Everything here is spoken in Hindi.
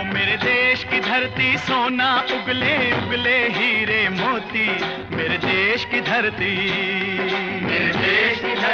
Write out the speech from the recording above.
मेरे देश की धरती सोना उगले उगले हीरे मोती, मेरे देश की धरती, मेरे देश की